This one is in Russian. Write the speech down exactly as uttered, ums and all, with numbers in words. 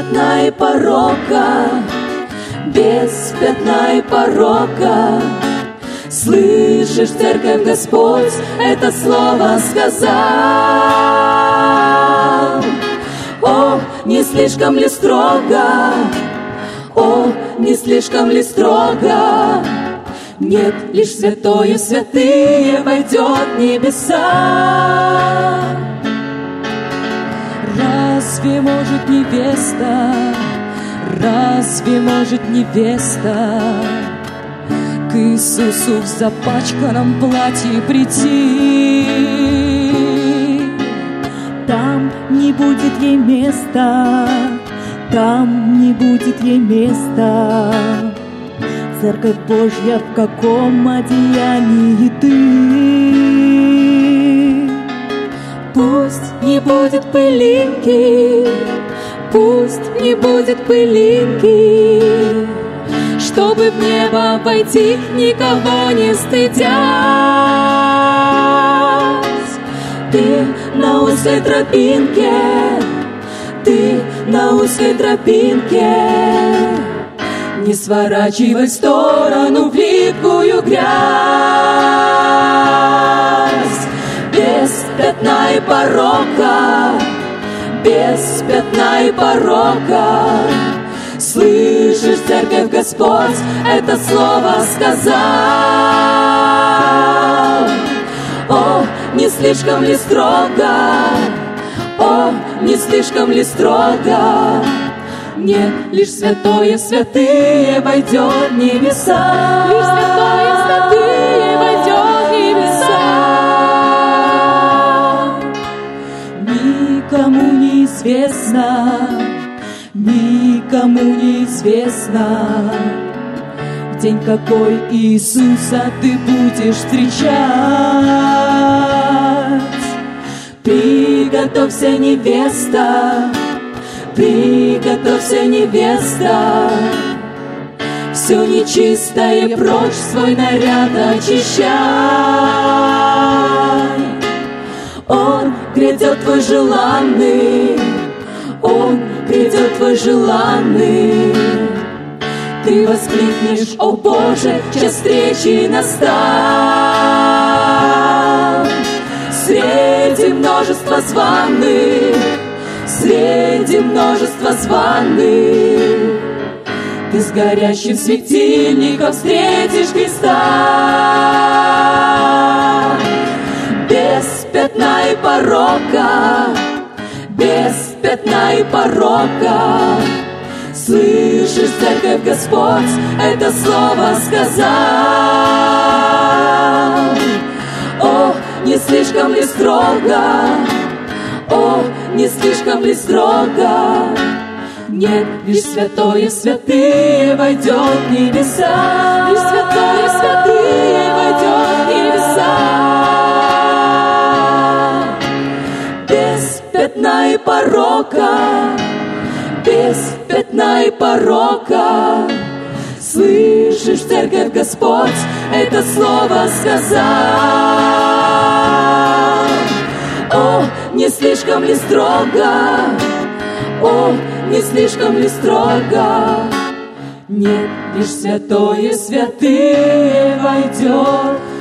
пятна и порока, без пятна и порока. Слышишь, церковь, Господь это слово сказал. О, не слишком ли строго? О, не слишком ли строго? Нет, лишь святое святые войдет в небеса. Разве может невеста, разве может невеста к Иисусу в запачканном платье прийти? Там не будет ей места, там не будет ей места. Церковь Божья, в каком одеянии ты? Пусть не будет пылинки, пусть не будет пылинки, чтобы в небо войти, никого не стыдясь. Ты на узкой тропинке, ты на узкой тропинке. Не сворачивай в сторону в липкую грязь. Без пятна и порока, без пятна и порока. Слышишь, церковь, Господь это слово сказал. О, не слишком ли строго? О, не слишком ли строго? Нет, лишь святое святые войдет в небеса. Лишь святое святые войдет в небеса. Никому не известно, никому не известно в день какой Иисуса ты будешь встречать. Приготовься, невеста, приготовься, невеста, все нечистое прочь свой наряд очищай. Он грядет твой желанный, он грядет твой желанный. Ты воскликнешь: о Боже, час встречи настал. Среди множества званых, среди множества званых, ты с горящим светильником встретишь Христа. Без пятна и порока, без пятна и порока. Слышишь, церковь, Господь это слово сказал. О, не слишком ли строго? О, не слишком ли строго? Нет, лишь святое святые войдет в небеса. Лишь святое святые войдет в небеса. Без пятна и порока, без пятна и порока. Слышишь, церковь, Господь это слово сказал. О, не слишком ли строго? О, не слишком ли строго? Нет, лишь святое святые войдет